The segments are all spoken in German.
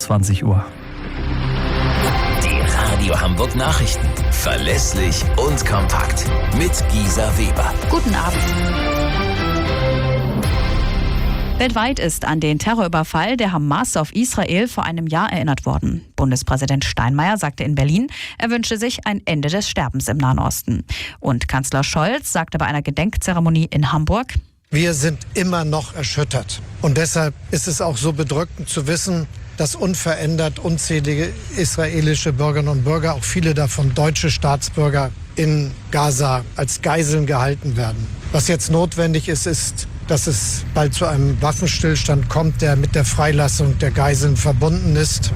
20 Uhr. Die Radio Hamburg Nachrichten. Verlässlich und kompakt. Mit Gisa Weber. Guten Abend. Weltweit ist an den Terrorüberfall der Hamas auf Israel vor einem Jahr erinnert worden. Bundespräsident Steinmeier sagte in Berlin, er wünsche sich ein Ende des Sterbens im Nahen Osten. Und Kanzler Scholz sagte bei einer Gedenkzeremonie in Hamburg: Wir sind immer noch erschüttert. Und deshalb ist es auch so bedrückend zu wissen, dass unverändert unzählige israelische Bürgerinnen und Bürger, auch viele davon deutsche Staatsbürger, in Gaza als Geiseln gehalten werden. Was jetzt notwendig ist, dass es bald zu einem Waffenstillstand kommt, der mit der Freilassung der Geiseln verbunden ist.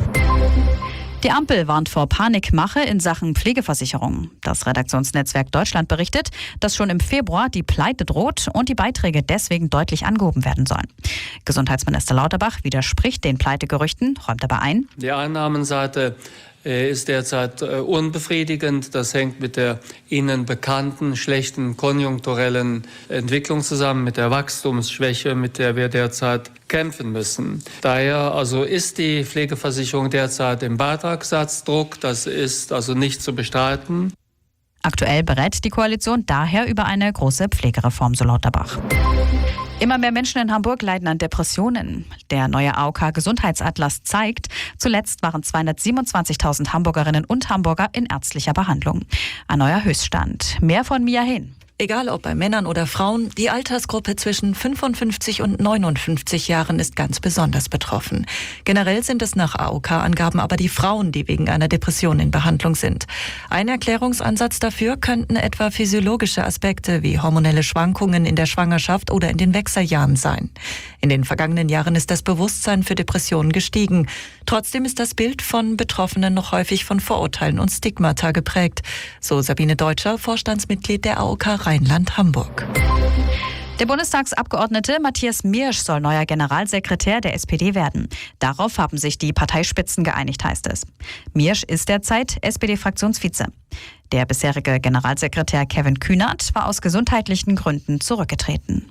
Die Ampel warnt vor Panikmache in Sachen Pflegeversicherung. Das Redaktionsnetzwerk Deutschland berichtet, dass schon im Februar die Pleite droht und die Beiträge deswegen deutlich angehoben werden sollen. Gesundheitsminister Lauterbach widerspricht den Pleitegerüchten, räumt aber ein: Die Einnahmenseite ist derzeit unbefriedigend. Das hängt mit der Ihnen bekannten schlechten konjunkturellen Entwicklung zusammen, mit der Wachstumsschwäche, mit der wir derzeit kämpfen müssen. Daher ist die Pflegeversicherung derzeit im Beitragssatzdruck. Das ist nicht zu bestreiten. Aktuell berät die Koalition daher über eine große Pflegereform, so Lauterbach. Immer mehr Menschen in Hamburg leiden an Depressionen. Der neue AOK-Gesundheitsatlas zeigt, zuletzt waren 227.000 Hamburgerinnen und Hamburger in ärztlicher Behandlung. Ein neuer Höchststand. Mehr von Mia Hehn. Egal ob bei Männern oder Frauen, die Altersgruppe zwischen 55 und 59 Jahren ist ganz besonders betroffen. Generell sind es nach AOK-Angaben aber die Frauen, die wegen einer Depression in Behandlung sind. Ein Erklärungsansatz dafür könnten etwa physiologische Aspekte wie hormonelle Schwankungen in der Schwangerschaft oder in den Wechseljahren sein. In den vergangenen Jahren ist das Bewusstsein für Depressionen gestiegen. Trotzdem ist das Bild von Betroffenen noch häufig von Vorurteilen und Stigmata geprägt. So Sabine Deutscher, Vorstandsmitglied der AOK Rheinland-Hamburg. Der Bundestagsabgeordnete Matthias Miersch soll neuer Generalsekretär der SPD werden. Darauf haben sich die Parteispitzen geeinigt, heißt es. Miersch ist derzeit SPD-Fraktionsvize. Der bisherige Generalsekretär Kevin Kühnert war aus gesundheitlichen Gründen zurückgetreten.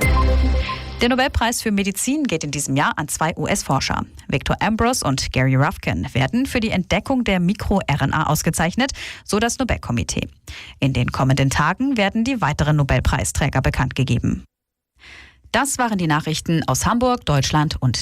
Der Nobelpreis für Medizin geht in diesem Jahr an 2 US-Forscher. Victor Ambros und Gary Ruvkun werden für die Entdeckung der MikroRNA ausgezeichnet, so das Nobelkomitee. In den kommenden Tagen werden die weiteren Nobelpreisträger bekannt gegeben. Das waren die Nachrichten aus Hamburg, Deutschland und